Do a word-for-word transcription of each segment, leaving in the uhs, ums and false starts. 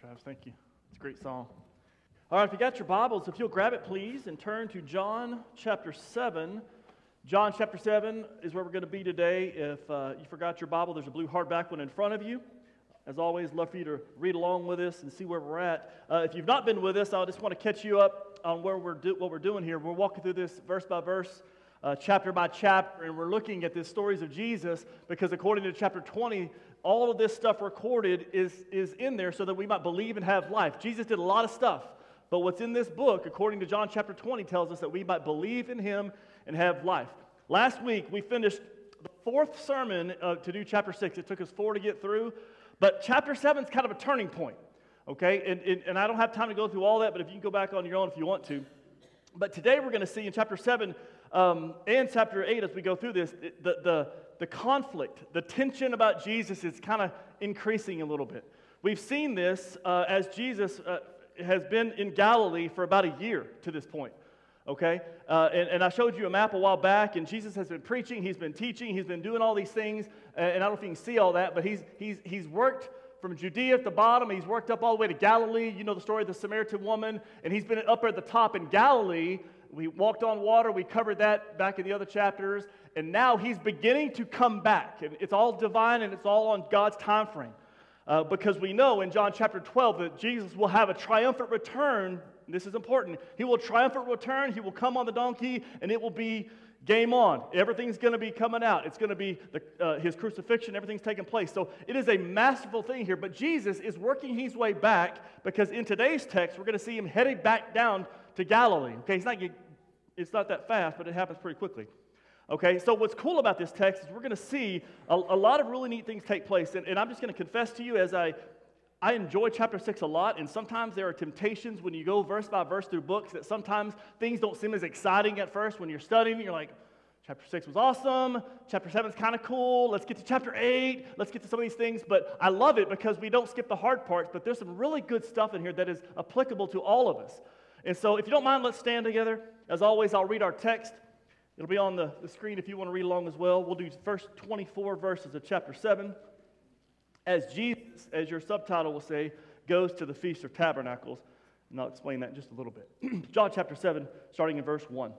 Travis. Thank you. It's a great song. All right, if you got your Bibles, if you'll grab it, please, and turn to John chapter seven. John chapter seven is where we're going to be today. If uh, you forgot your Bible, there's a blue hardback one in front of you. As always, love for you to read along with us and see where we're at. Uh, if you've not been with us, I just want to catch you up on where we're do- what we're doing here. We're walking through this verse by verse, uh, chapter by chapter, and we're looking at the stories of Jesus because according to chapter twenty, all of this stuff recorded is, is in there so that we might believe and have life. Jesus did a lot of stuff, but what's in this book, according to John chapter twenty, tells us that we might believe in Him and have life. Last week, we finished the fourth sermon uh, to do chapter six. It took us four to get through, but chapter seven is kind of a turning point, okay? And, and, and I don't have time to go through all that, but if you can go back on your own if you want to. But today we're going to see in chapter seven um, and chapter eight as we go through this, the, the, the conflict, the tension about Jesus is kind of increasing a little bit. We've seen this uh, as Jesus uh, has been in Galilee for about a year to this point. Okay, uh, and, and I showed you a map a while back, and Jesus has been preaching, He's been teaching, He's been doing all these things, and I don't know if you can see all that, but He's he's he's worked from Judea at the bottom, He's worked up all the way to Galilee. You know the story of the Samaritan woman, and He's been up at the top in Galilee. We walked on water, we covered that back in the other chapters, and now He's beginning to come back, and it's all divine, and it's all on God's time frame, uh, because we know in John chapter twelve that Jesus will have a triumphant return. This is important. He will triumphant return. He will come on the donkey, and it will be game on. Everything's going to be coming out. It's going to be the, uh, His crucifixion. Everything's taking place. So it is a masterful thing here. But Jesus is working His way back because in today's text, we're going to see Him headed back down to Galilee. Okay, He's not, it's not that fast, but it happens pretty quickly. Okay, so what's cool about this text is we're going to see a, a lot of really neat things take place. And, and I'm just going to confess to you as I I enjoy chapter six a lot, and sometimes there are temptations when you go verse by verse through books that sometimes things don't seem as exciting at first when you're studying. You're like, chapter six was awesome, chapter seven is kind of cool, let's get to chapter eight, let's get to some of these things, but I love it because we don't skip the hard parts, but there's some really good stuff in here that is applicable to all of us. And so if you don't mind, let's stand together. As always, I'll read our text. It'll be on the, the screen if you want to read along as well. We'll do first twenty-four verses of chapter seven. As Jesus, as your subtitle will say, goes to the Feast of Tabernacles. And I'll explain that in just a little bit. John chapter seven, starting in verse one.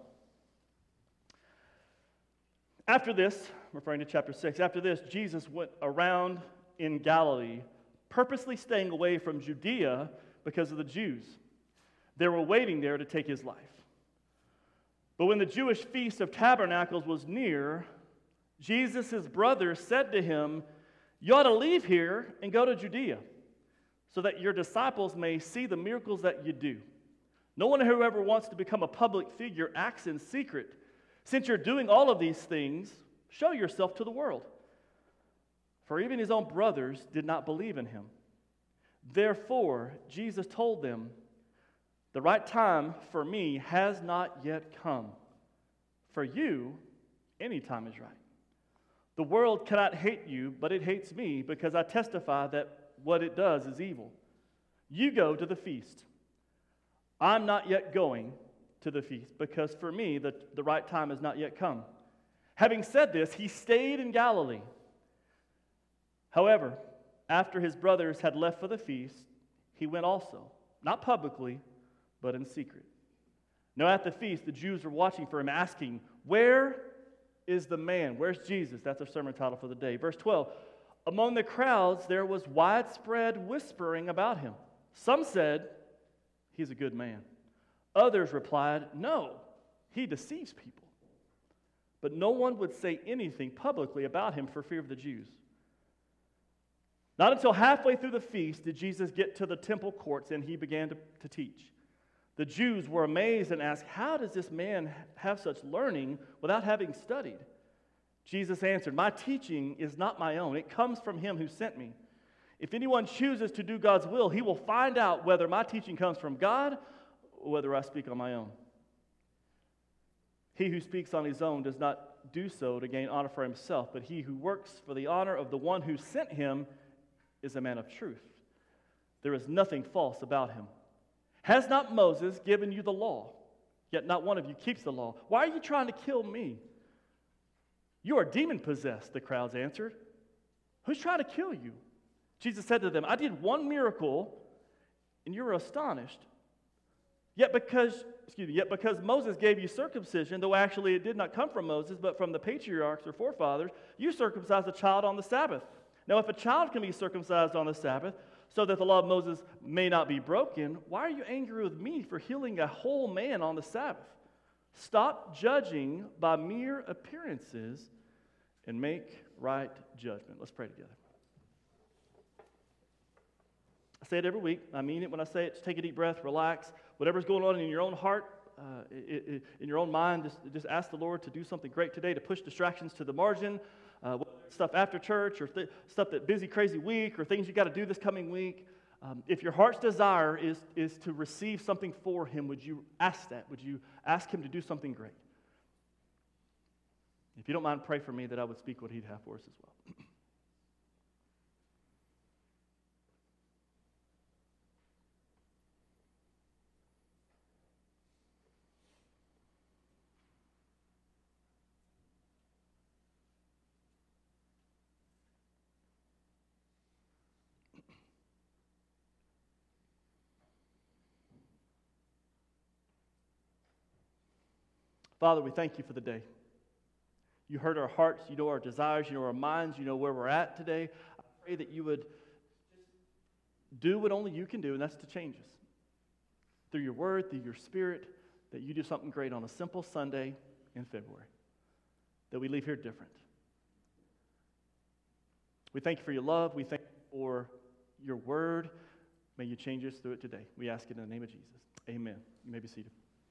After this, referring to chapter six, after this, Jesus went around in Galilee, purposely staying away from Judea because of the Jews. They were waiting there to take His life. But when the Jewish Feast of Tabernacles was near, Jesus' brothers said to Him, "You ought to leave here and go to Judea, so that your disciples may see the miracles that you do. No one who ever wants to become a public figure acts in secret. Since you're doing all of these things, show yourself to the world." For even His own brothers did not believe in Him. Therefore, Jesus told them, "The right time for me has not yet come. For you, any time is right. The world cannot hate you, but it hates me because I testify that what it does is evil. You go to the feast. I'm not yet going to the feast because for me the, the right time has not yet come." Having said this, He stayed in Galilee. However, after His brothers had left for the feast, He went also, not publicly, but in secret. Now at the feast, the Jews were watching for Him, asking, "Where is the man?" Where's Jesus? That's our sermon title for the day. Verse twelve, among the crowds there was widespread whispering about Him. Some said, "He's a good man." Others replied, "No, he deceives people." But no one would say anything publicly about Him for fear of the Jews. Not until halfway through the feast did Jesus get to the temple courts and He began to, to teach. The Jews were amazed and asked, "How does this man have such learning without having studied?" Jesus answered, "My teaching is not my own. It comes from Him who sent me. If anyone chooses to do God's will, he will find out whether my teaching comes from God or whether I speak on my own. He who speaks on his own does not do so to gain honor for himself, but he who works for the honor of the one who sent him is a man of truth. There is nothing false about him. Has not Moses given you the law? Yet not one of you keeps the law. Why are you trying to kill me?" "You are demon-possessed," the crowds answered. "Who's trying to kill you?" Jesus said to them, "I did one miracle, and you were astonished. Yet because, excuse me, yet because Moses gave you circumcision, though actually it did not come from Moses, but from the patriarchs or forefathers, you circumcised a child on the Sabbath. Now, if a child can be circumcised on the Sabbath, so that the law of Moses may not be broken, why are you angry with me for healing a whole man on the Sabbath? Stop judging by mere appearances and make right judgment. Let's pray together. I say it every week. I mean it when I say it. Just take a deep breath, relax. Whatever's going on in your own heart, uh, it, it, in your own mind, just, just ask the Lord to do something great today, to push distractions to the margin, uh, stuff after church or th- stuff that busy, crazy week or things you got to do this coming week. Um, if your heart's desire is, is to receive something for Him, would you ask that? Would you ask Him to do something great? If you don't mind, pray for me that I would speak what He'd have for us as well. Father, we thank You for the day. You heard our hearts, You know our desires, You know our minds, You know where we're at today. I pray that You would do what only You can do, and that's to change us. Through Your Word, through Your Spirit, that You do something great on a simple Sunday in February. That we leave here different. We thank You for Your love. We thank You for Your Word. May You change us through it today. We ask it in the name of Jesus. Amen. You may be seated.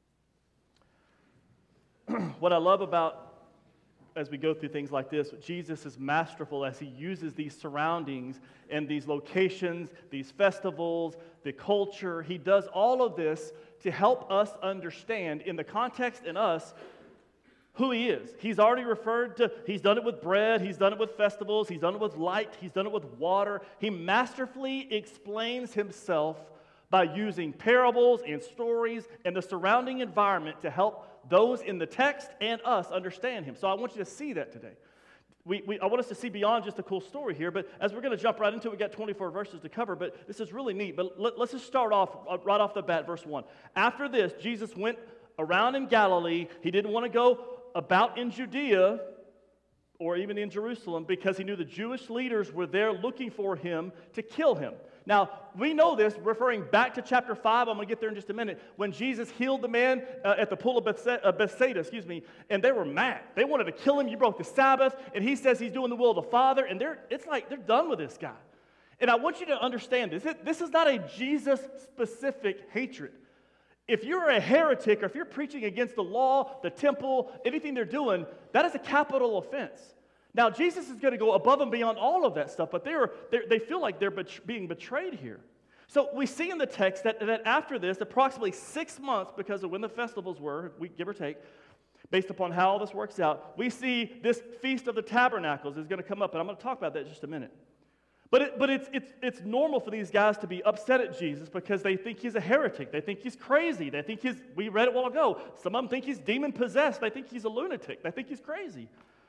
What I love about, as we go through things like this, Jesus is masterful as He uses these surroundings and these locations, these festivals, the culture. He does all of this to help us understand, in the context in us, who He is. He's already referred to, He's done it with bread, He's done it with festivals, He's done it with light, He's done it with water. He masterfully explains Himself by using parables and stories and the surrounding environment to help those in the text and us understand Him. So I want you to see that today. We, we, I want us to see beyond just a cool story here, but as we're going to jump right into it, we've got twenty-four verses to cover, but this is really neat. But let, let's just start off uh, right off the bat, verse one. After this, Jesus went around in Galilee. He didn't want to go about in Judea or even in Jerusalem because He knew the Jewish leaders were there looking for Him to kill Him. Now, we know this, referring back to chapter five, I'm going to get there in just a minute, when Jesus healed the man uh, at the pool of Bethsaida, uh, Bethsaida, excuse me, and they were mad. They wanted to kill Him. You broke the Sabbath, and He says He's doing the will of the Father, and they're, it's like they're done with this guy. And I want you to understand this. This is not a Jesus-specific hatred. If you're a heretic, or if you're preaching against the law, the temple, anything they're doing, that is a capital offense. Now, Jesus is going to go above and beyond all of that stuff, but they are, they feel like they're bet- being betrayed here. So we see in the text that, that after this, approximately six months, because of when the festivals were, we give or take, based upon how all this works out, we see this Feast of the Tabernacles is going to come up, and I'm going to talk about that in just a minute. But, it, but it's, it's, it's normal for these guys to be upset at Jesus because they think He's a heretic. They think He's crazy. They think He's, we read it a while ago, some of them think He's demon-possessed. They think He's a lunatic. They think He's crazy.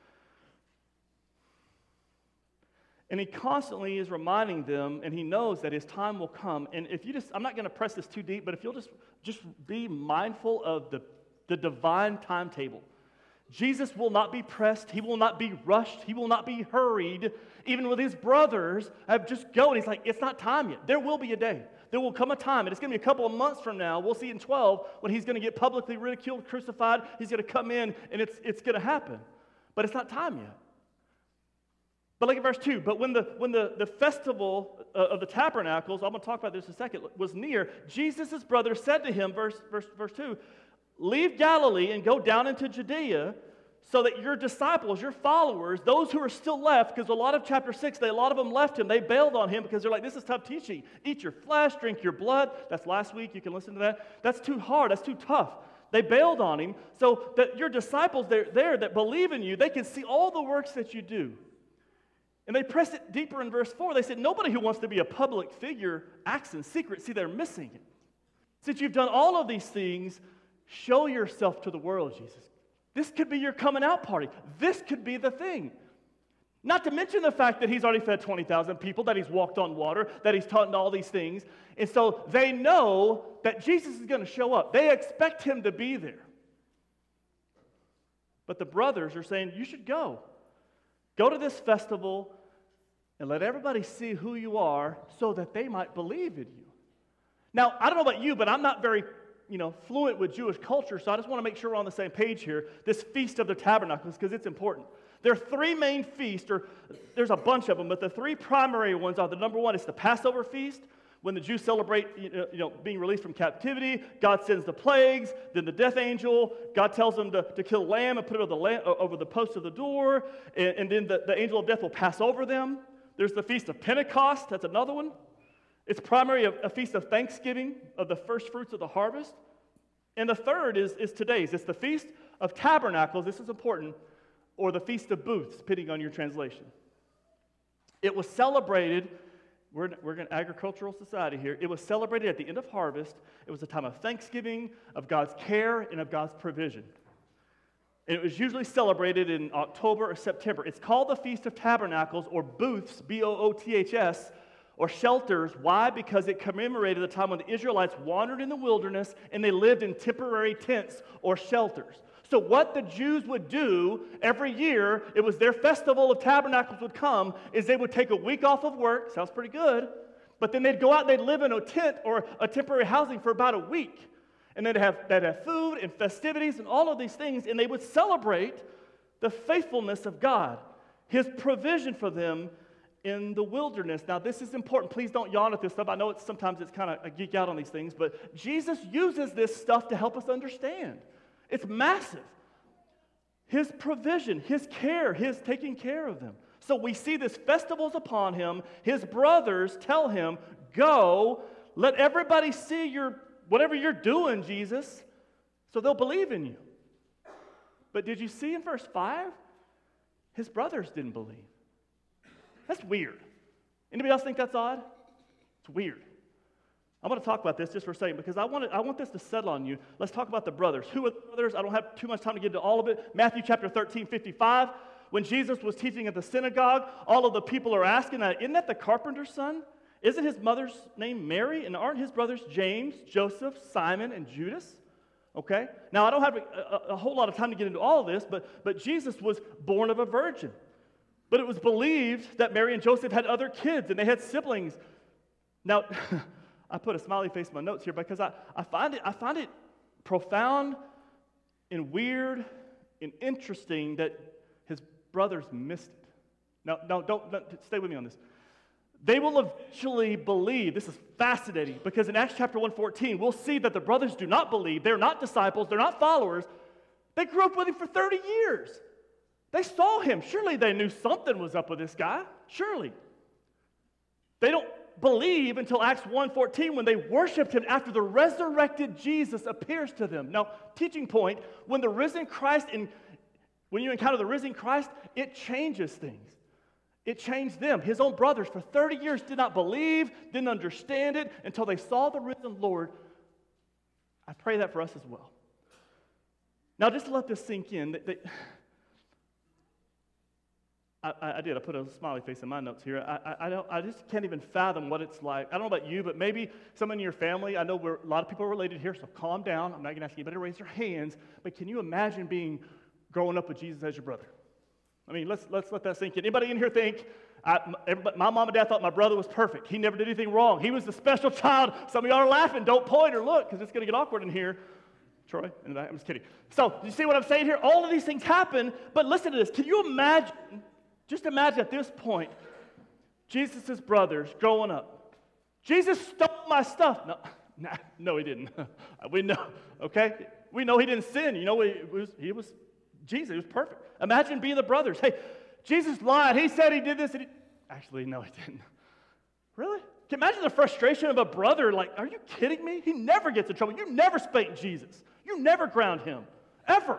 And He constantly is reminding them, and He knows that His time will come. And if you just, I'm not going to press this too deep, but if you'll just, just be mindful of the, the divine timetable. Jesus will not be pressed. He will not be rushed. He will not be hurried. Even with His brothers, have just go. And He's like, it's not time yet. There will be a day. There will come a time, and it's going to be a couple of months from now. We'll see in twelve when He's going to get publicly ridiculed, crucified. He's going to come in, and it's, it's going to happen. But it's not time yet. But look at verse two. But when the when the, the festival uh, of the tabernacles, I'm going to talk about this in a second, was near, Jesus' brother said to Him, verse, verse, verse two, leave Galilee and go down into Judea so that your disciples, your followers, those who are still left, because a lot of chapter six, they, a lot of them left Him. They bailed on Him because they're like, this is tough teaching. Eat your flesh, drink your blood. That's last week. You can listen to that. That's too hard. That's too tough. They bailed on Him so that your disciples there, there that believe in You, they can see all the works that You do. And they pressed it deeper in verse four. They said, nobody who wants to be a public figure acts in secret. See, they're missing it. Since you've done all of these things, show yourself to the world, Jesus. This could be your coming out party. This could be the thing. Not to mention the fact that he's already fed twenty thousand people, that he's walked on water, that he's taught all these things. And so they know that Jesus is going to show up. They expect him to be there. But the brothers are saying, you should go. Go to this festival and let everybody see who you are so that they might believe in you. Now, I don't know about you, but I'm not very, you know, fluent with Jewish culture, so I just want to make sure we're on the same page here. This Feast of the Tabernacles, because it's important. There are three main feasts, or there's a bunch of them, but the three primary ones are the number one is the Passover feast, when the Jews celebrate you know, you know, being released from captivity. God sends the plagues, then the death angel. God tells them to, to kill a lamb and put it over the, lamb, over the post of the door, and, and then the, the angel of death will pass over them. There's the Feast of Pentecost. That's another one. It's primarily a, a feast of Thanksgiving, of the first fruits of the harvest. And the third is, is today's. It's the Feast of Tabernacles. This is important. Or the Feast of Booths, depending on your translation. It was celebrated, we're, we're an agricultural society here, it was celebrated at the end of harvest. It was a time of thanksgiving, of God's care, and of God's provision. And it was usually celebrated in October or September. It's called the Feast of Tabernacles, or Booths, B O O T H S, or shelters. Why? Because it commemorated the time when the Israelites wandered in the wilderness and they lived in temporary tents or shelters. So what the Jews would do every year, it was their festival of tabernacles would come, is they would take a week off of work, sounds pretty good, but then they'd go out and they'd live in a tent or a temporary housing for about a week. And they'd have, they'd have food and festivities and all of these things, and they would celebrate the faithfulness of God, his provision for them in the wilderness. Now, this is important. Please don't yawn at this stuff. I know it's sometimes it's kind of I geek out on these things, but Jesus uses this stuff to help us understand. It's massive. His provision, his care, his taking care of them. So we see this festival's upon him. His brothers tell him, go, let everybody see your whatever you're doing, Jesus, so they'll believe in you. But did you see in verse five? His brothers didn't believe. That's weird. Anybody else think that's odd? It's weird. I'm going to talk about this just for a second because I want, to, I want this to settle on you. Let's talk about the brothers. Who are the brothers? I don't have too much time to get into all of it. Matthew chapter thirteen, fifty-five. When Jesus was teaching at the synagogue, all of the people are asking, isn't that the carpenter's son? Isn't his mother's name Mary? And aren't his brothers James, Joseph, Simon, and Judas? Okay? Now, I don't have a, a, a whole lot of time to get into all of this, but, but Jesus was born of a virgin. But it was believed that Mary and Joseph had other kids, and they had siblings. Now, I put a smiley face in my notes here because I, I, find it, I find it profound and weird and interesting that his brothers missed it. Now, no, don't, don't stay with me on this. They will eventually believe. This is fascinating because in Acts chapter one fourteen, we'll see that the brothers do not believe. They're not disciples. They're not followers. They grew up with him for thirty years. They saw him. Surely they knew something was up with this guy. Surely. They don't believe until Acts one fourteen when they worshiped him after the resurrected Jesus appears to them. Now, teaching point, when the risen Christ, in, when you encounter the risen Christ, it changes things. It changed them. His own brothers for thirty years did not believe, didn't understand it until they saw the risen Lord. I pray that for us as well. Now, just to let this sink in, that, that I, I did. I put a smiley face in my notes here. I, I, I, don't, I just can't even fathom what it's like. I don't know about you, but maybe someone in your family, I know we're, a lot of people are related here, so calm down. I'm not going to ask anybody to raise their hands, but can you imagine being growing up with Jesus as your brother? I mean, let's let's let that sink in. Anybody in here think, I, my mom and dad thought my brother was perfect. He never did anything wrong. He was the special child. Some of y'all are laughing. Don't point or look because it's going to get awkward in here. Troy, and I'm just kidding. So, you see what I'm saying here? All of these things happen, but listen to this. Can you imagine, just imagine at this point, Jesus' brothers growing up. Jesus stole my stuff. No, nah, no he didn't. We know, okay? We know he didn't sin. You know, he was, he was Jesus. He was perfect. Imagine being the brothers. Hey, Jesus lied. He said he did this. And he... Actually, no, he didn't. Really? Can you imagine the frustration of a brother? Like, are you kidding me? He never gets in trouble. You never spank Jesus. You never ground him. Ever.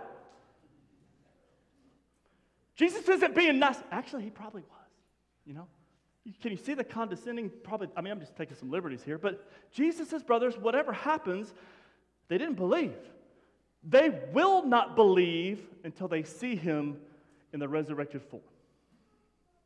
Jesus isn't being nice. Actually, he probably was. You know? Can you see the condescending? Probably, I mean, I'm just taking some liberties here. But Jesus' brothers, whatever happens, they didn't believe. They will not believe until they see him in the resurrected form.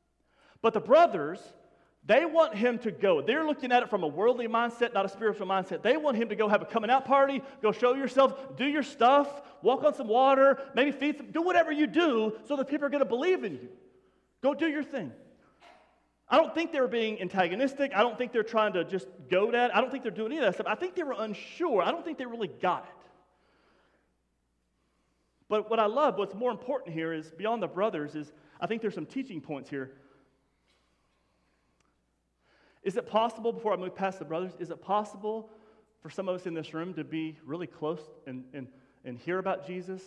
But the brothers, they want him to go. They're looking at it from a worldly mindset, not a spiritual mindset. They want him to go have a coming out party, go show yourself, do your stuff, walk on some water, maybe feed them, do whatever you do so that people are going to believe in you. Go do your thing. I don't think they were being antagonistic. I don't think they're trying to just goad at it. I don't think they're doing any of that stuff. I think they were unsure. I don't think they really got it. But what I love, what's more important here is, beyond the brothers, is I think there's some teaching points here. Is it possible, before I move past the brothers, is it possible for some of us in this room to be really close and, and, and hear about Jesus,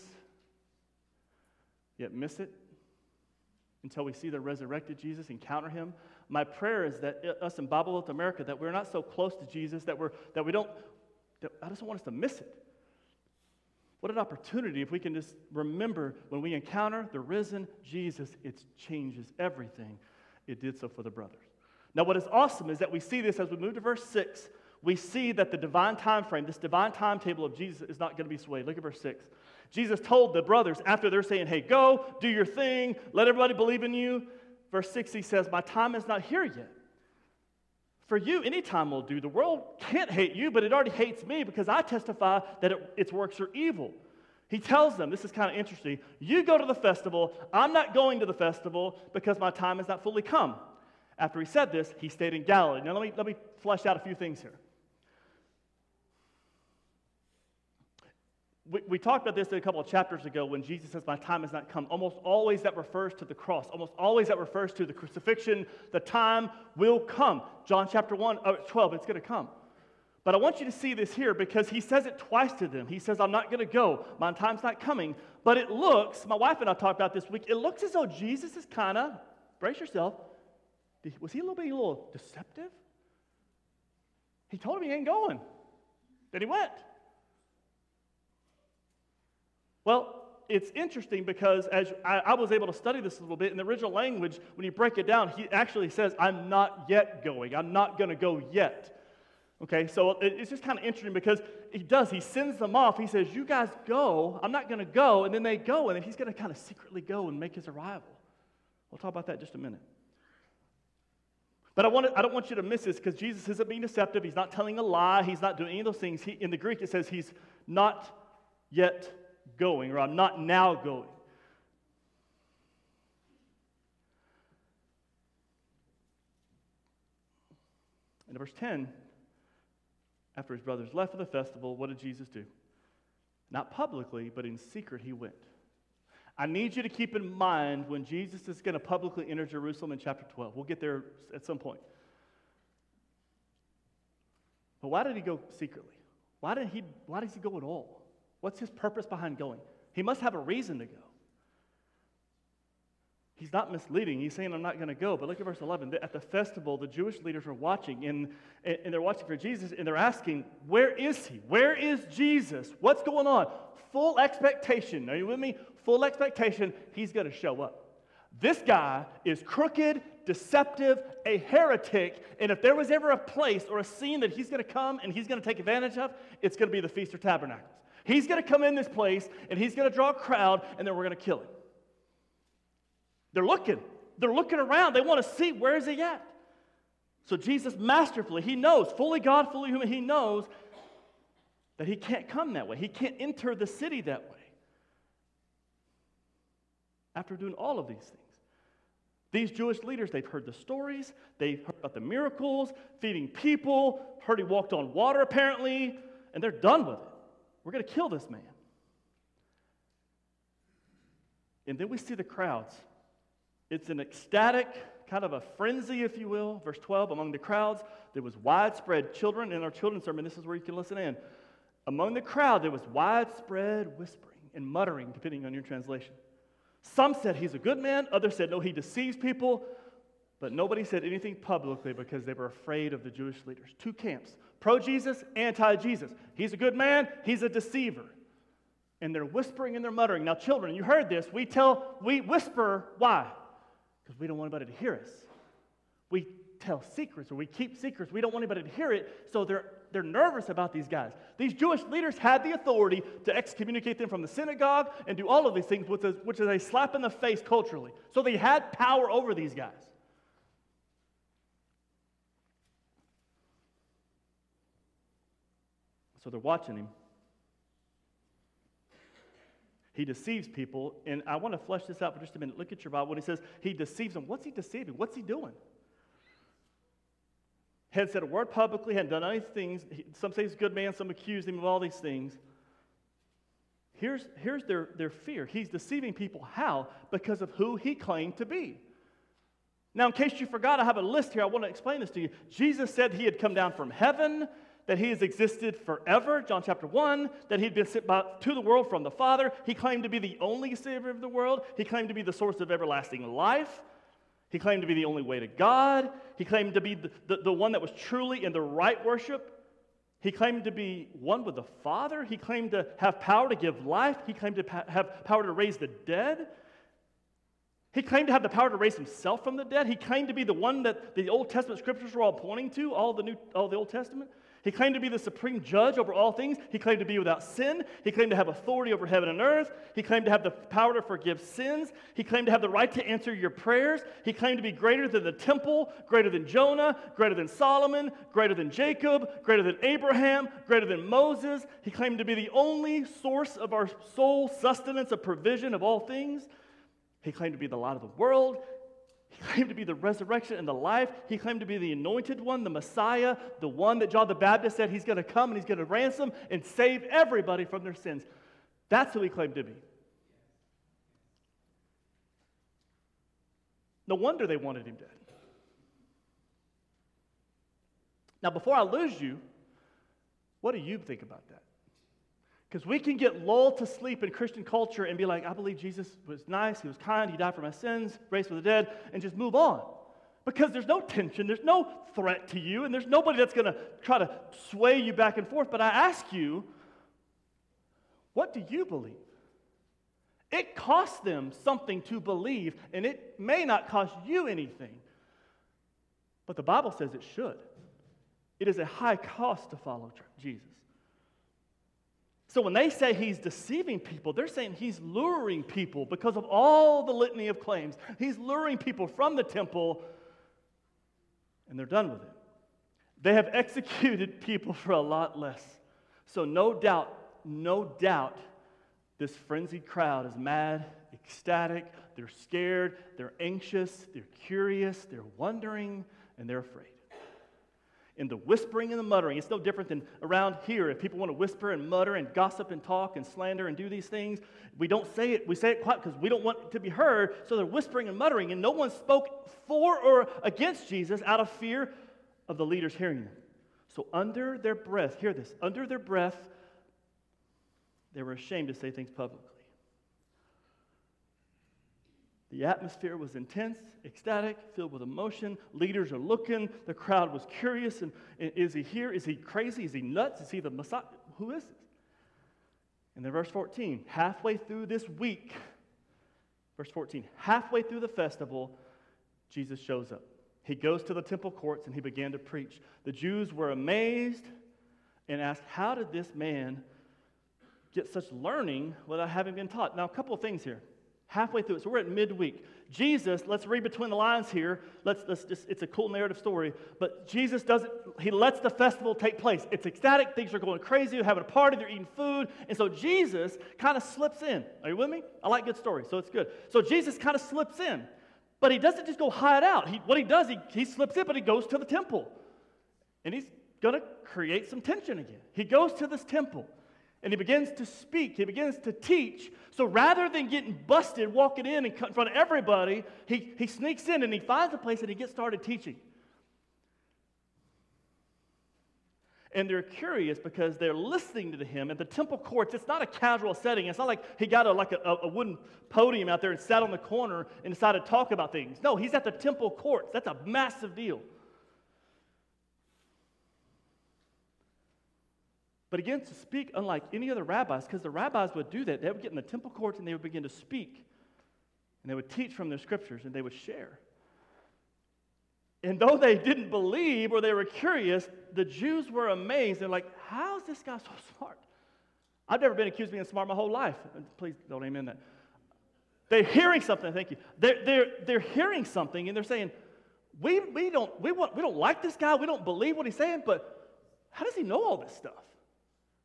yet miss it until we see the resurrected Jesus, encounter him? My prayer is that us in Bible Belt America, that we're not so close to Jesus, that, we're, that we don't, that I just don't want us to miss it. What an opportunity if we can just remember when we encounter the risen Jesus, it changes everything. It did so for the brothers. Now, what is awesome is that we see this as we move to verse six. We see that the divine time frame, this divine timetable of Jesus is not going to be swayed. Look at verse six. Jesus told the brothers, after they're saying, hey, go, do your thing, let everybody believe in you. Verse six, he says, my time is not here yet. For you, any time will do. The world can't hate you, but it already hates me because I testify that it, its works are evil. He tells them, this is kind of interesting, you go to the festival, I'm not going to the festival because my time has not fully come. After he said this, he stayed in Galilee. Now let me, let me flesh out a few things here. We, we talked about this a couple of chapters ago when Jesus says, my time has not come. Almost always that refers to the cross. Almost always that refers to the crucifixion. The time will come. John chapter one, uh, twelve, it's going to come. But I want you to see this here because he says it twice to them. He says, I'm not going to go. My time's not coming. But it looks, my wife and I talked about this week, it looks as though Jesus is kind of, brace yourself, was he a little bit a little deceptive? He told him he ain't going. Then he went. Well, it's interesting because as I, I was able to study this a little bit, in the original language, when you break it down, he actually says, I'm not yet going. I'm not going to go yet. Okay, so it, it's just kind of interesting because he does. He sends them off. He says, you guys go. I'm not going to go. And then they go, and then he's going to kind of secretly go and make his arrival. We'll talk about that in just a minute. But I, want to, I don't want you to miss this because Jesus isn't being deceptive. He's not telling a lie. He's not doing any of those things. He, in the Greek, it says he's not yet going, or I'm not now going. In verse ten, after his brothers left for the festival, what did Jesus do? Not publicly, but in secret he went. I need you to keep in mind when Jesus is going to publicly enter Jerusalem in chapter twelve. We'll get there at some point. But why did he go secretly? Why did he, why does he go at all? What's his purpose behind going? He must have a reason to go. He's not misleading. He's saying, I'm not going to go. But look at verse eleven. At the festival, the Jewish leaders are watching, and, and they're watching for Jesus, and they're asking, where is he? Where is Jesus? What's going on? Full expectation. Are you with me? Full expectation. He's going to show up. This guy is crooked, deceptive, a heretic, and if there was ever a place or a scene that he's going to come and he's going to take advantage of, it's going to be the Feast of Tabernacles. He's going to come in this place, and he's going to draw a crowd, and then we're going to kill him. They're looking. They're looking around. They want to see, where is he at? So Jesus masterfully, he knows, fully God, fully human, he knows that he can't come that way. He can't enter the city that way. After doing all of these things. These Jewish leaders, they've heard the stories, they've heard about the miracles, feeding people, heard he walked on water apparently, and they're done with it. We're going to kill this man. And then we see the crowds. It's an ecstatic, kind of a frenzy, if you will. Verse twelve, among the crowds, there was widespread children. In our children's sermon, this is where you can listen in. Among the crowd, there was widespread whispering and muttering, depending on your translation. Some said he's a good man. Others said, no, he deceives people. But nobody said anything publicly because they were afraid of the Jewish leaders. Two camps, pro-Jesus, anti-Jesus. He's a good man. He's a deceiver. And they're whispering and they're muttering. Now, children, you heard this. We tell, we whisper. Why? Because we don't want anybody to hear us. We tell secrets or we keep secrets. We don't want anybody to hear it, so they're, they're nervous about these guys. These Jewish leaders had the authority to excommunicate them from the synagogue and do all of these things, which is, which is a slap in the face culturally. So they had power over these guys. So they're watching him. He deceives people, and I want to flesh this out for just a minute. Look at your Bible. When he says he deceives them, what's he deceiving? What's he doing? Hadn't said a word publicly, hadn't done any things. Some say he's a good man, some accuse him of all these things. Here's, here's their, their fear. He's deceiving people. How? Because of who he claimed to be. Now, in case you forgot, I have a list here. I want to explain this to you. Jesus said he had come down from heaven, that he has existed forever, John chapter one, that he'd been sent by, to the world from the Father. He claimed to be the only Savior of the world. He claimed to be the source of everlasting life. He claimed to be the only way to God. He claimed to be the, the, the one that was truly in the right worship. He claimed to be one with the Father. He claimed to have power to give life. He claimed to pa- have power to raise the dead. He claimed to have the power to raise himself from the dead. He claimed to be the one that the Old Testament scriptures were all pointing to, all the new, all the Old Testament. He claimed to be the supreme judge over all things. He claimed to be without sin. He claimed to have authority over heaven and earth. He claimed to have the power to forgive sins. He claimed to have the right to answer your prayers. He claimed to be greater than the temple, greater than Jonah, greater than Solomon, greater than Jacob, greater than Abraham, greater than Moses. He claimed to be the only source of our sole sustenance, of provision of all things. He claimed to be the light of the world. He claimed to be the resurrection and the life. He claimed to be the anointed one, the Messiah, the one that John the Baptist said he's going to come and he's going to ransom and save everybody from their sins. That's who he claimed to be. No wonder they wanted him dead. Now, before I lose you, what do you think about that? Because we can get lulled to sleep in Christian culture and be like, I believe Jesus was nice, he was kind, he died for my sins, raised from the dead, and just move on. Because there's no tension, there's no threat to you, and there's nobody that's going to try to sway you back and forth. But I ask you, what do you believe? It costs them something to believe, and it may not cost you anything. But the Bible says it should. It is a high cost to follow Jesus. So when they say he's deceiving people, they're saying he's luring people because of all the litany of claims. He's luring people from the temple, and they're done with it. They have executed people for a lot less. So no doubt, no doubt, this frenzied crowd is mad, ecstatic, they're scared, they're anxious, they're curious, they're wondering, and they're afraid. And the whispering and the muttering, it's no different than around here. If people want to whisper and mutter and gossip and talk and slander and do these things, we don't say it. We say it quiet because we don't want it to be heard. So they're whispering and muttering, and no one spoke for or against Jesus out of fear of the leaders hearing them. So under their breath, hear this, under their breath, they were ashamed to say things publicly. The atmosphere was intense, ecstatic, filled with emotion. Leaders are looking. The crowd was curious. And, and is he here? Is he crazy? Is he nuts? Is he the Messiah? Who is this? And then verse fourteen, halfway through this week, verse fourteen, halfway through the festival, Jesus shows up. He goes to the temple courts and he began to preach. The Jews were amazed and asked, how did this man get such learning without having been taught? Now, a couple of things here. Halfway through it, so we're at midweek. Jesus, let's read between the lines here. Let's, let's just, it's a cool narrative story. But Jesus doesn't, he lets the festival take place. It's ecstatic, things are going crazy, they're having a party, they're eating food. And so Jesus kind of slips in. Are you with me? I like good stories, so it's good. So Jesus kind of slips in. But he doesn't just go hide out. He, what he does, he, he slips in, but he goes to the temple. And he's going to create some tension again. He goes to this temple. And he begins to speak. He begins to teach. So rather than getting busted, walking in and in front of everybody, he, he sneaks in and he finds a place and he gets started teaching. And they're curious because they're listening to him at the temple courts. It's not a casual setting. It's not like he got a, like a, a wooden podium out there and sat on the corner and decided to talk about things. No, he's at the temple courts. That's a massive deal. But he begins to speak unlike any other rabbis, because the rabbis would do that. They would get in the temple courts and they would begin to speak. And they would teach from their scriptures and they would share. And though they didn't believe or they were curious, the Jews were amazed. They're like, how is this guy so smart? I've never been accused of being smart my whole life. Please don't amen that. They're hearing something, thank you. They're, they're, they're hearing something and they're saying, we, we, don't, we, want, we don't like this guy, we don't believe what he's saying, but how does he know all this stuff?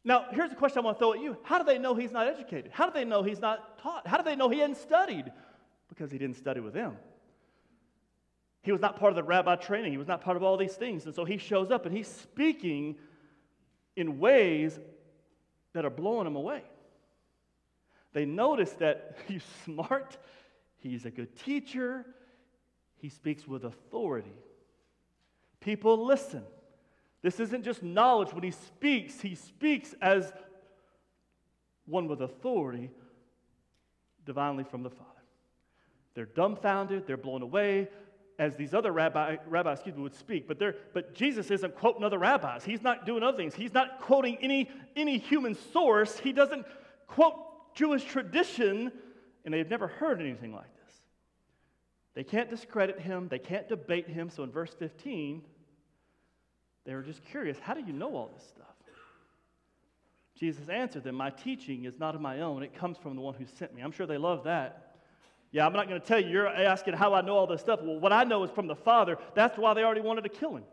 Now, here's a question I want to throw at you. How do they know he's not educated? How do they know he's not taught? How do they know he hadn't studied? Because he didn't study with them. He was not part of the rabbi training. He was not part of all these things. And so he shows up and he's speaking in ways that are blowing them away. They notice that he's smart, he's a good teacher, he speaks with authority. People listen. This isn't just knowledge. When he speaks, he speaks as one with authority, divinely from the Father. They're dumbfounded, they're blown away, as these other rabbi, rabbis excuse me, would speak. But, but Jesus isn't quoting other rabbis. He's not doing other things. He's not quoting any, any human source. He doesn't quote Jewish tradition, and they've never heard anything like this. They can't discredit him. They can't debate him. So in verse fifteen, they were just curious, how do you know all this stuff? Jesus answered them, my teaching is not of my own. It comes from the one who sent me. I'm sure they love that. Yeah, I'm not going to tell you. You're asking how I know all this stuff. Well, what I know is from the Father. That's why they already wanted to kill him.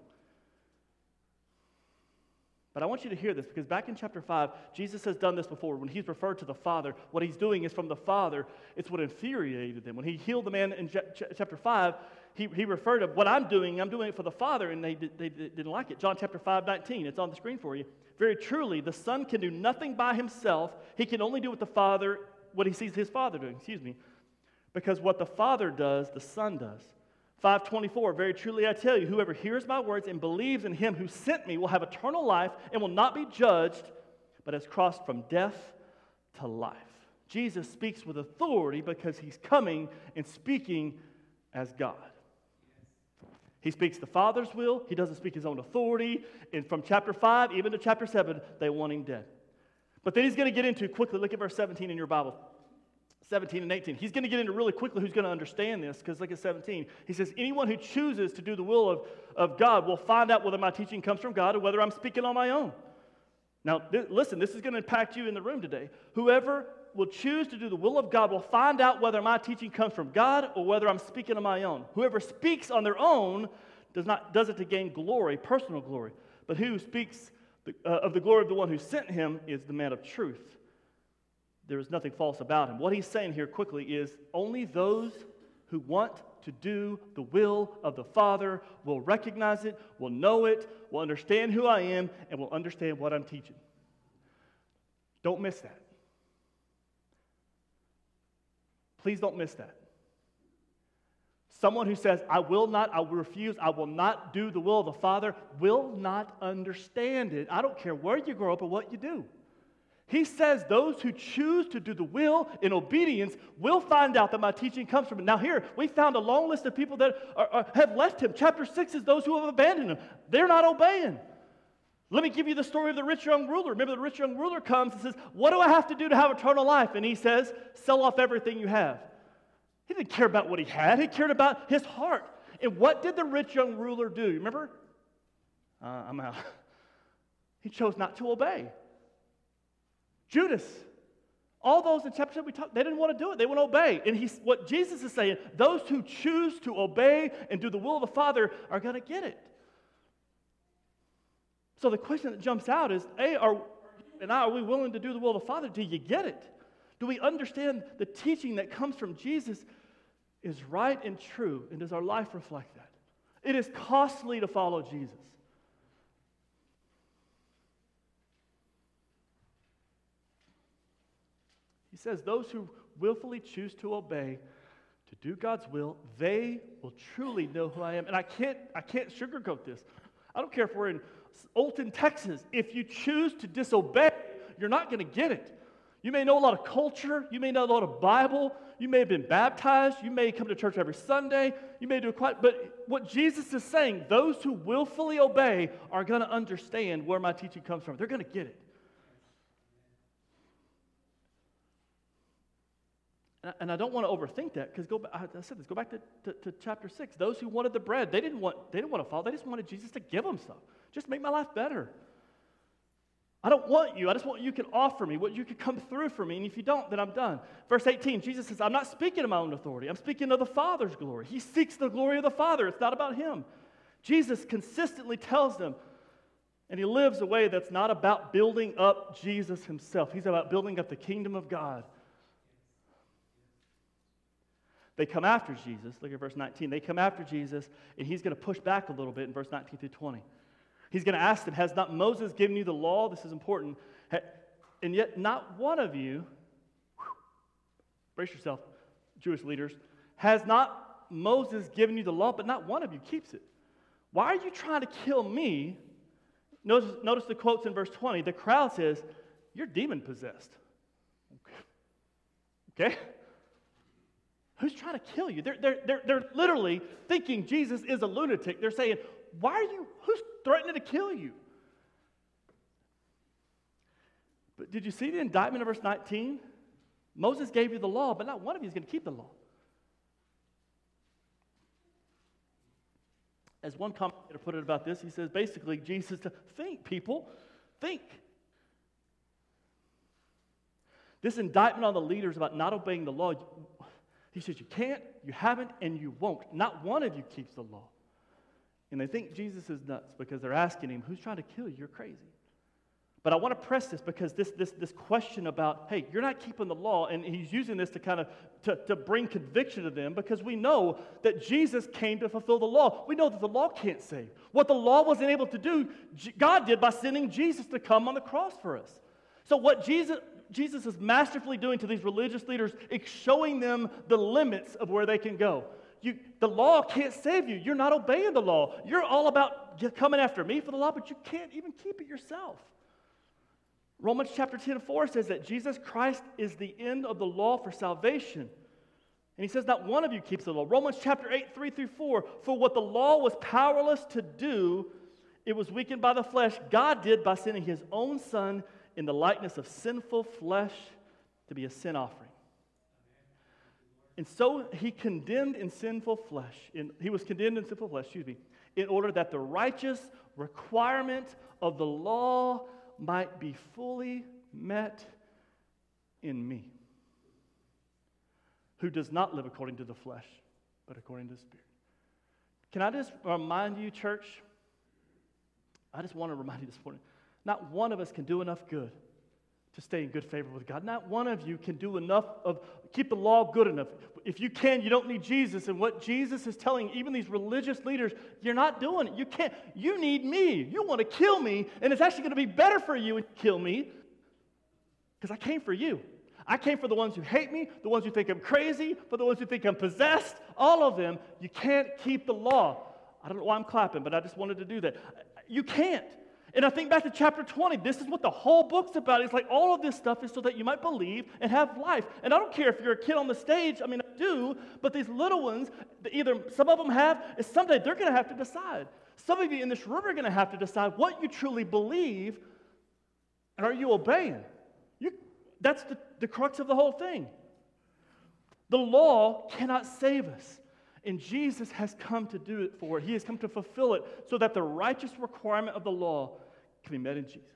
But I want you to hear this, because back in chapter five, Jesus has done this before. When he's referred to the Father, what he's doing is from the Father. It's what infuriated them. When he healed the man in ch- chapter five, he, he referred to what I'm doing, I'm doing it for the Father, and they, did, they didn't like it. John chapter five, nineteen, it's on the screen for you. Very truly, the Son can do nothing by himself. He can only do what the Father, what he sees his Father doing, excuse me. Because what the Father does, the Son does. five twenty-four, very truly I tell you, whoever hears my words and believes in him who sent me will have eternal life and will not be judged, but has crossed from death to life. Jesus speaks with authority because he's coming and speaking as God. He speaks the Father's will. He doesn't speak his own authority. And from chapter five, even to chapter seven, they want him dead. But then he's going to get into, quickly, look at verse seventeen in your Bible. seventeen and eighteen. He's going to get into really quickly who's going to understand this, because look at seventeen. He says, anyone who chooses to do the will of, of God will find out whether my teaching comes from God or whether I'm speaking on my own. Now, th- listen, this is going to impact you in the room today. Whoever will choose to do the will of God will find out whether my teaching comes from God or whether I'm speaking on my own. Whoever speaks on their own does not does it to gain glory, personal glory. But who speaks the, uh, of the glory of the one who sent him is the man of truth. There is nothing false about him. What he's saying here quickly is only those who want to do the will of the Father will recognize it, will know it, will understand who I am, and will understand what I'm teaching. Don't miss that. Please don't miss that. Someone who says, I will not, I will refuse, I will not do the will of the Father, will not understand it. I don't care where you grow up or what you do. He says those who choose to do the will in obedience will find out that my teaching comes from him. Now here, we found a long list of people that are, are, have left him. Chapter six is those who have abandoned him. They're not obeying. Let me give you the story of the rich young ruler. Remember, the rich young ruler comes and says, what do I have to do to have eternal life? And he says, sell off everything you have. He didn't care about what he had. He cared about his heart. And what did the rich young ruler do? Remember? Uh, I'm out. He chose not to obey. Judas, all those in chapter seven we talked, they didn't want to do it. They want to obey. And he's, what Jesus is saying, those who choose to obey and do the will of the Father are going to get it. So the question that jumps out is, A, are, and I, are we willing to do the will of the Father? Do you get it? Do we understand the teaching that comes from Jesus is right and true? And does our life reflect that? It is costly to follow Jesus. He says those who willfully choose to obey, to do God's will, they will truly know who I am. And I can't, I can't sugarcoat this. I don't care if we're in Olton, Texas. If you choose to disobey, you're not going to get it. You may know a lot of culture. You may know a lot of Bible. You may have been baptized. You may come to church every Sunday. You may do it quite. But what Jesus is saying, those who willfully obey are going to understand where my teaching comes from. They're going to get it. And I don't want to overthink that, because go. I said this. Go back to, to, to chapter six. Those who wanted the bread, they didn't want. They didn't want to follow. They just wanted Jesus to give them stuff. Just make my life better. I don't want you. I just want you can offer me what you can come through for me. And if you don't, then I'm done. Verse eighteen. Jesus says, "I'm not speaking of my own authority. I'm speaking of the Father's glory. He seeks the glory of the Father. It's not about him." Jesus consistently tells them, And he lives a way that's not about building up Jesus himself. He's about building up the kingdom of God. They come after Jesus. Look at verse nineteen. They come after Jesus, and he's going to push back a little bit in verse nineteen through twenty. He's going to ask them, has not Moses given you the law? This is important. And yet not one of you, whew, brace yourself, Jewish leaders, has not Moses given you the law, but not one of you keeps it. Why are you trying to kill me? Notice, notice the quotes in verse twenty. The crowd says, you're demon-possessed. Okay? Who's trying to kill you? They're, they're, they're, they're literally thinking Jesus is a lunatic. They're saying, why are you, who's threatening to kill you? But did you see the indictment of verse nineteen? Moses gave you the law, but not one of you is going to keep the law. As one commentator put it about this, he says basically, Jesus, think, people, think. This indictment on the leaders about not obeying the law, he says you can't, you haven't, and you won't. Not one of you keeps the law. And they think Jesus is nuts because they're asking him, who's trying to kill you? You're crazy. But I want to press this because this, this, this question about, hey, you're not keeping the law, and he's using this to kind of to, to bring conviction to them because we know that Jesus came to fulfill the law. We know that the law can't save. What the law wasn't able to do, God did by sending Jesus to come on the cross for us. So what Jesus, Jesus is masterfully doing to these religious leaders is showing them the limits of where they can go. You, the law can't save you. You're not obeying the law. You're all about coming after me for the law, but you can't even keep it yourself. Romans chapter ten, four says that Jesus Christ is the end of the law for salvation. And he says not one of you keeps the law. Romans chapter eight, three through four, for what the law was powerless to do, it was weakened by the flesh. God did by sending his own Son in the likeness of sinful flesh to be a sin offering. And so he condemned in sinful flesh, in, he was condemned in sinful flesh, excuse me, in order that the righteous requirement of the law might be fully met in me, who does not live according to the flesh, but according to the Spirit. Can I just remind you, church, I just want to remind you this morning, not one of us can do enough good to stay in good favor with God. Not one of you can do enough of, keep the law good enough. If you can, you don't need Jesus. And what Jesus is telling even these religious leaders, you're not doing it. You can't. You need me. You want to kill me, and it's actually going to be better for you to kill me because I came for you. I came for the ones who hate me, the ones who think I'm crazy, for the ones who think I'm possessed, all of them. You can't keep the law. I don't know why I'm clapping, but I just wanted to do that. You can't. And I think back to chapter twenty, this is what the whole book's about. It's like all of this stuff is so that you might believe and have life. And I don't care if you're a kid on the stage, I mean, I do, but these little ones, either some of them have, and someday they're going to have to decide. Some of you in this room are going to have to decide what you truly believe, and are you obeying? You, that's the, the crux of the whole thing. The law cannot save us. And Jesus has come to do it for it. He has come to fulfill it so that the righteous requirement of the law can be met in Jesus.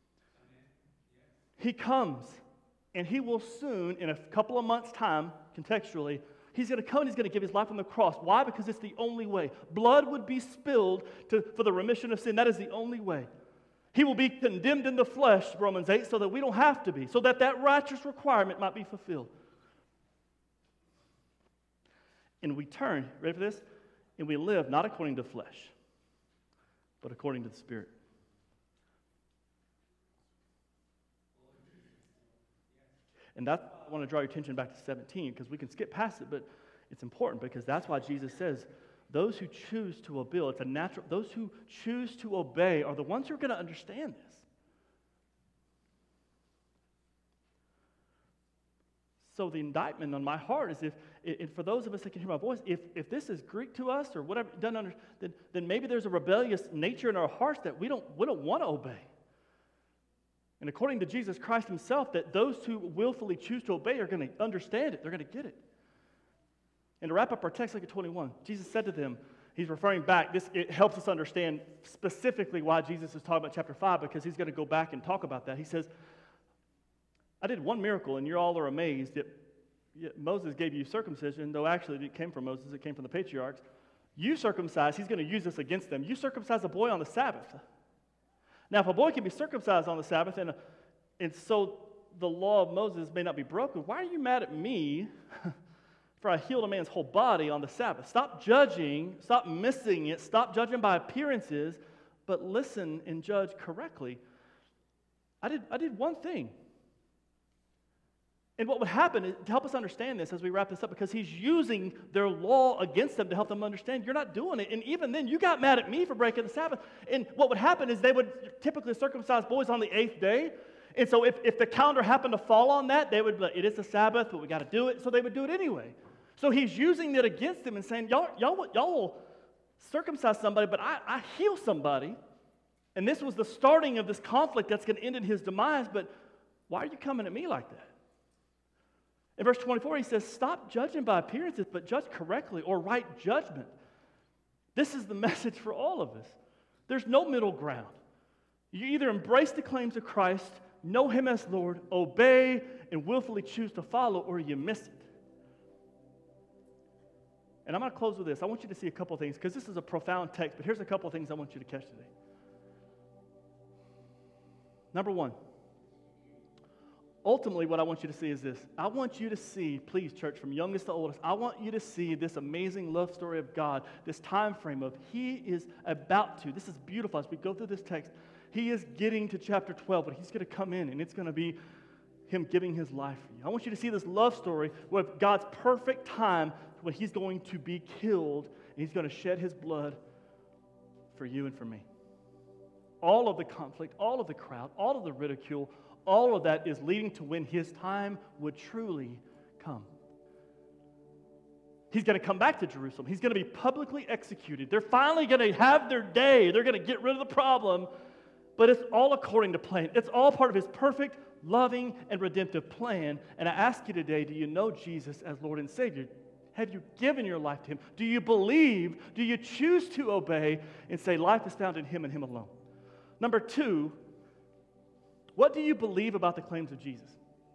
He comes, and he will soon, in a couple of months' time, contextually, he's going to come and he's going to give his life on the cross. Why? Because it's the only way. Blood would be spilled to, for the remission of sin. That is the only way. He will be condemned in the flesh, Romans eight, so that we don't have to be, so that that righteous requirement might be fulfilled. And we turn, ready for this? And we live not according to the flesh, but according to the Spirit. And that's why I want to draw your attention back to seventeen, because we can skip past it, but it's important because that's why Jesus says, those who choose to obey, it's a natural, those who choose to obey are the ones who are going to understand this. So the indictment on my heart is if, and for those of us that can hear my voice, if, if this is Greek to us or whatever, doesn't under, then, then maybe there's a rebellious nature in our hearts that we don't, we don't want to obey. And according to Jesus Christ himself, that those who willfully choose to obey are going to understand it. They're going to get it. And to wrap up our text, look at twenty-one. Jesus said to them, he's referring back, this it helps us understand specifically why Jesus is talking about chapter five, because he's going to go back and talk about that. He says, I did one miracle, and you all are amazed that Moses gave you circumcision, though actually it came from Moses, it came from the patriarchs. You circumcised, he's going to use this against them. You circumcised a boy on the Sabbath. Now, if a boy can be circumcised on the Sabbath, and, and so the law of Moses may not be broken, why are you mad at me for I healed a man's whole body on the Sabbath? Stop judging, stop missing it, stop judging by appearances, but listen and judge correctly. I did, I did one thing. And what would happen is, to help us understand this as we wrap this up, because he's using their law against them to help them understand you're not doing it. And even then, you got mad at me for breaking the Sabbath. And what would happen is they would typically circumcise boys on the eighth day. And so if, if the calendar happened to fall on that, they would be like, it is the Sabbath, but we got to do it. So they would do it anyway. So he's using it against them and saying, y'all, y'all, y'all will circumcise somebody, but I, I heal somebody. And this was the starting of this conflict that's going to end in his demise, but why are you coming at me like that? In verse twenty-four, he says, stop judging by appearances, but judge correctly or right judgment. This is the message for all of us. There's no middle ground. You either embrace the claims of Christ, know him as Lord, obey, and willfully choose to follow, or you miss it. And I'm going to close with this. I want you to see a couple things, because this is a profound text, but here's a couple things I want you to catch today. Number one, ultimately, what I want you to see is this. I want you to see, please, church, from youngest to oldest, I want you to see this amazing love story of God, this time frame of he is about to, this is beautiful as we go through this text, he is getting to chapter twelve, but he's going to come in, and it's going to be him giving his life for you. I want you to see this love story with God's perfect time when he's going to be killed, and he's going to shed his blood for you and for me. All of the conflict, all of the crowd, all of the ridicule, all of that is leading to when his time would truly come. He's going to come back to Jerusalem. He's going to be publicly executed. They're finally going to have their day. They're going to get rid of the problem. But it's all according to plan. It's all part of his perfect, loving, and redemptive plan. And I ask you today, do you know Jesus as Lord and Savior? Have you given your life to him? Do you believe? Do you choose to obey and say life is found in him and him alone? Number two, what do you believe about the claims of Jesus?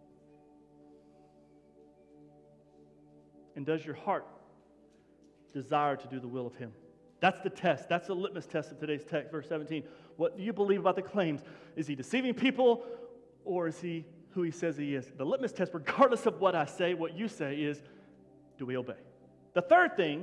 And does your heart desire to do the will of him? That's the test. That's the litmus test of today's text, verse seventeen. What do you believe about the claims? Is he deceiving people, or is he who he says he is? The litmus test, regardless of what I say, what you say, is do we obey? The third thing,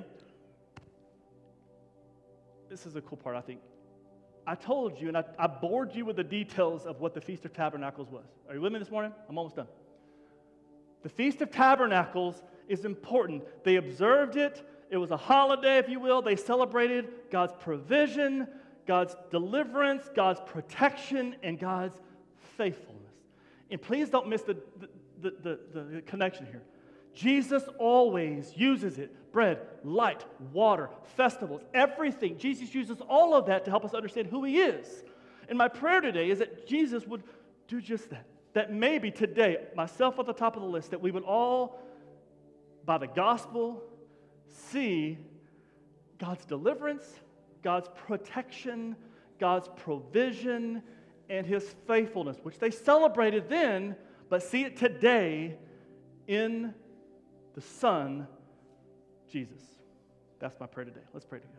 this is a cool part, I think. I told you, and I, I bored you with the details of what the Feast of Tabernacles was. Are you with me this morning? I'm almost done. The Feast of Tabernacles is important. They observed it. It was a holiday, if you will. They celebrated God's provision, God's deliverance, God's protection, and God's faithfulness. And please don't miss the, the, the, the, the connection here. Jesus always uses it. Bread, light, water, festivals, everything. Jesus uses all of that to help us understand who he is. And my prayer today is that Jesus would do just that. That maybe today, myself at the top of the list, that we would all, by the gospel, see God's deliverance, God's protection, God's provision, and his faithfulness, which they celebrated then, but see it today in the Son, Jesus. That's my prayer today. Let's pray to God.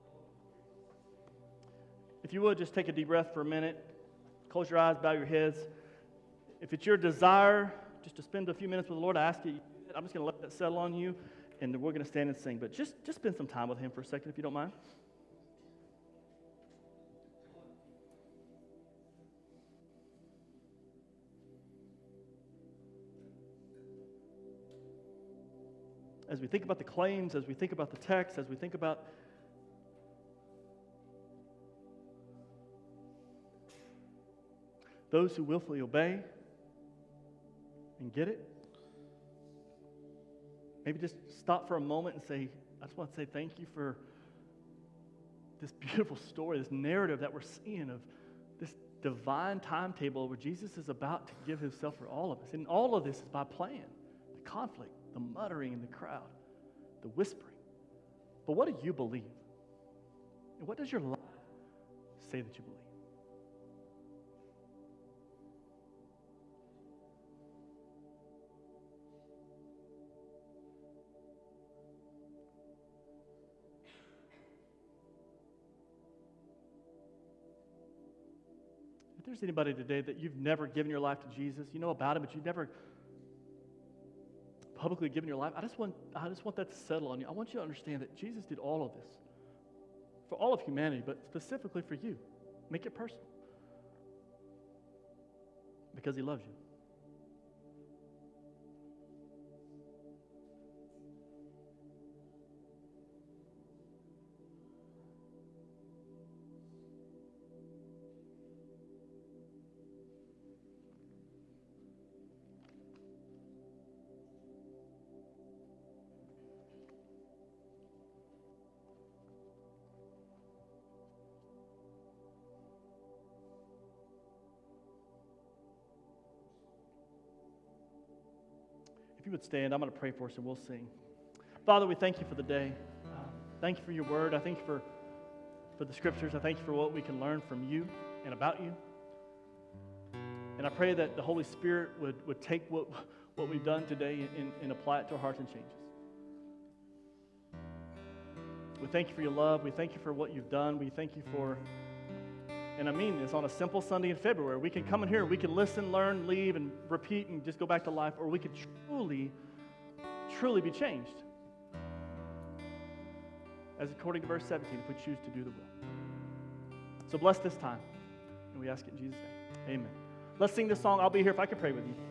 If you would, just take a deep breath for a minute. Close your eyes, bow your heads. If it's your desire just to spend a few minutes with the Lord, I ask you, I'm just going to let that settle on you, and then we're going to stand and sing. But just, just spend some time with him for a second, if you don't mind. As we think about the claims, as we think about the text, as we think about those who willfully obey and get it, maybe just stop for a moment and say, I just want to say thank you for this beautiful story, this narrative that we're seeing of this divine timetable where Jesus is about to give himself for all of us. And all of this is by plan, the conflict, the muttering in the crowd, the whispering. But what do you believe? And what does your life say that you believe? If there's anybody today that you've never given your life to Jesus, you know about him, but you've never publicly given your life, I just want I just want that to settle on you. I want you to understand that Jesus did all of this for all of humanity, but specifically for you. Make it personal. Because he loves you. If you would stand, I'm going to pray for us and we'll sing. Father, we thank you for the day. Um, thank you for your word. I thank you for, for the scriptures. I thank you for what we can learn from you and about you. And I pray that the Holy Spirit would, would take what, what we've done today and, and apply it to our hearts and change us. We thank you for your love. We thank you for what you've done. We thank you for, and I mean this, on a simple Sunday in February, we can come in here, we can listen, learn, leave, and repeat and just go back to life, or we could truly, truly be changed. As according to verse seventeen, if we choose to do the will. So bless this time, and we ask it in Jesus' name. Amen. Let's sing this song. I'll be here if I can pray with you.